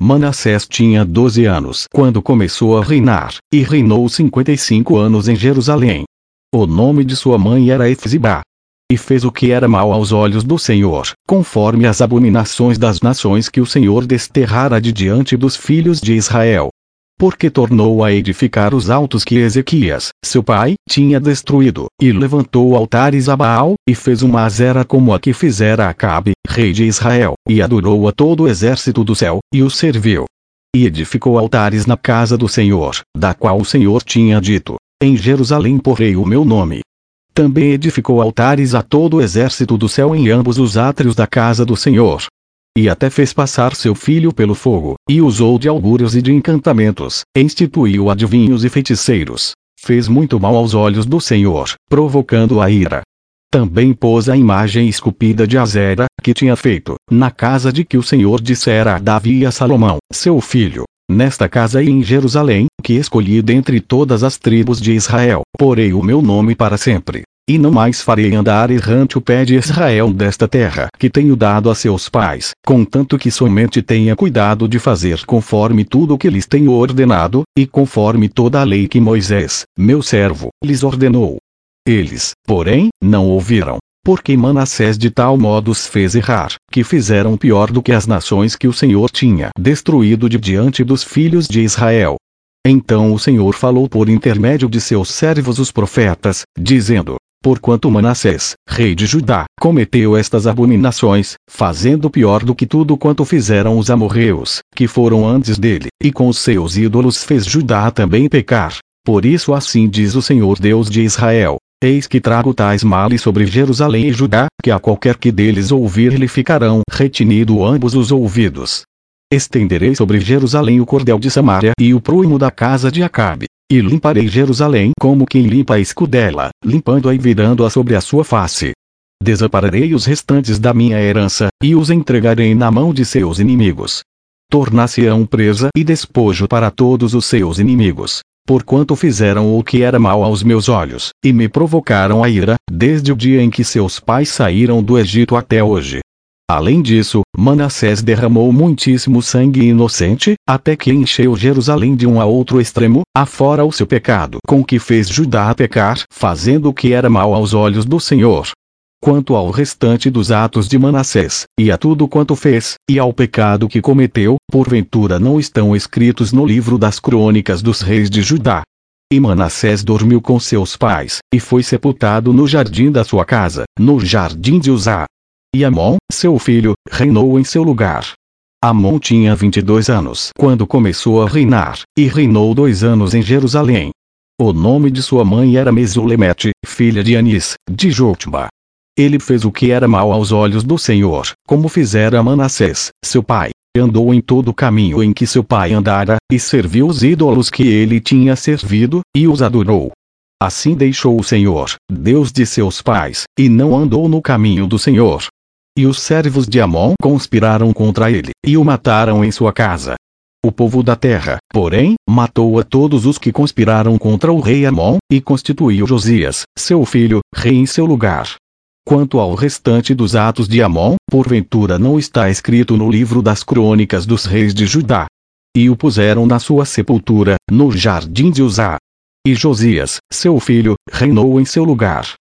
Manassés tinha 12 anos quando começou a reinar, e reinou 55 anos em Jerusalém. O nome de sua mãe era Efzibá. E fez o que era mal aos olhos do Senhor, conforme as abominações das nações que o Senhor desterrara de diante dos filhos de Israel. Porque tornou a edificar os altos que Ezequias, seu pai, tinha destruído, e levantou altares a Baal, e fez uma asera como a que fizera Acabe, rei de Israel, e adorou a todo o exército do céu, e o serviu. E edificou altares na casa do Senhor, da qual o Senhor tinha dito: em Jerusalém porei o meu nome. Também edificou altares a todo o exército do céu em ambos os átrios da casa do Senhor. E até fez passar seu filho pelo fogo, e usou de augúrios e de encantamentos, instituiu adivinhos e feiticeiros. Fez muito mal aos olhos do Senhor, provocando a ira. Também pôs a imagem esculpida de Azera, que tinha feito, na casa de que o Senhor dissera a Davi e a Salomão, seu filho: nesta casa e em Jerusalém, que escolhi dentre todas as tribos de Israel, porei o meu nome para sempre. E não mais farei andar errante o pé de Israel desta terra que tenho dado a seus pais, contanto que somente tenha cuidado de fazer conforme tudo o que lhes tenho ordenado, e conforme toda a lei que Moisés, meu servo, lhes ordenou. Eles, porém, não ouviram, porque Manassés de tal modo os fez errar, que fizeram pior do que as nações que o Senhor tinha destruído de diante dos filhos de Israel. Então o Senhor falou por intermédio de seus servos os profetas, dizendo: porquanto Manassés, rei de Judá, cometeu estas abominações, fazendo pior do que tudo quanto fizeram os amorreus, que foram antes dele, e com os seus ídolos fez Judá também pecar. Por isso assim diz o Senhor Deus de Israel: eis que trago tais males sobre Jerusalém e Judá, que a qualquer que deles ouvir lhe ficarão retinido ambos os ouvidos. Estenderei sobre Jerusalém o cordel de Samaria e o prumo da casa de Acabe. E limparei Jerusalém como quem limpa a escudela, limpando-a e virando-a sobre a sua face. Desampararei os restantes da minha herança, e os entregarei na mão de seus inimigos. Tornar-se-ão presa e despojo para todos os seus inimigos, porquanto fizeram o que era mal aos meus olhos, e me provocaram a ira, desde o dia em que seus pais saíram do Egito até hoje. Além disso, Manassés derramou muitíssimo sangue inocente, até que encheu Jerusalém de um a outro extremo, afora o seu pecado com que fez Judá pecar, fazendo o que era mal aos olhos do Senhor. Quanto ao restante dos atos de Manassés, e a tudo quanto fez, e ao pecado que cometeu, porventura não estão escritos no livro das crônicas dos reis de Judá. E Manassés dormiu com seus pais, e foi sepultado no jardim da sua casa, no jardim de Uzá. E Amon, seu filho, reinou em seu lugar. Amon tinha 22 anos quando começou a reinar, e reinou 2 anos em Jerusalém. O nome de sua mãe era Mesulemete, filha de Anis, de Jotba. Ele fez o que era mal aos olhos do Senhor, como fizera Manassés, seu pai. Andou em todo o caminho em que seu pai andara, e serviu os ídolos que ele tinha servido, e os adorou. Assim deixou o Senhor, Deus de seus pais, e não andou no caminho do Senhor. E os servos de Amon conspiraram contra ele, e o mataram em sua casa. O povo da terra, porém, matou a todos os que conspiraram contra o rei Amon, e constituiu Josias, seu filho, rei em seu lugar. Quanto ao restante dos atos de Amon, porventura não está escrito no livro das crônicas dos reis de Judá. E o puseram na sua sepultura, no jardim de Uzá. E Josias, seu filho, reinou em seu lugar.